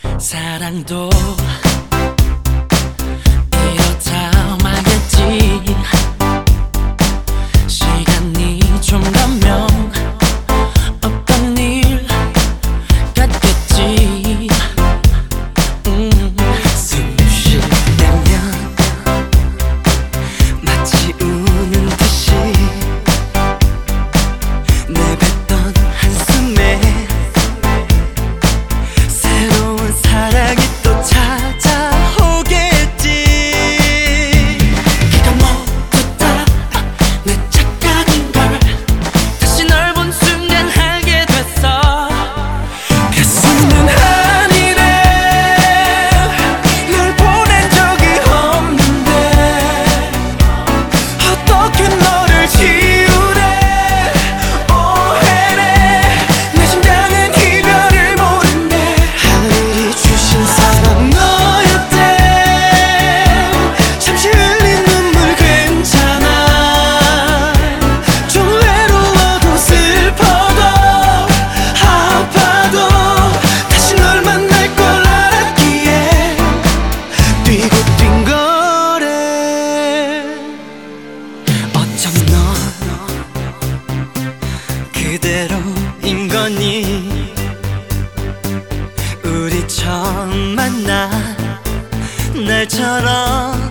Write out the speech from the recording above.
사랑도 이렇다 말겠지. 시간이 좀 가면 없던 일 같겠지. 숨 쉴 때면 마치 우는 듯이 내뱉던 한숨에 새로운 사랑이 또 찾아오겠지. 그가 모두 다 내 착각인걸 다시 널 본 순간 알게 됐어. 가슴은 아니래. 널 보낸 적이 없는데 어떻게 너를 지우래. 오해래. 내 심장은 이별을 모른대. 하늘이 주신 사랑 너였대. 잠시 흘린 눈물 괜찮아. 좀 외로워도 슬퍼도 아파도 다시 널 만날 걸 알았기에 뛰고 뛴 거래. 어쩜 넌 그대로인 거니. 우리 처음 만나 날처럼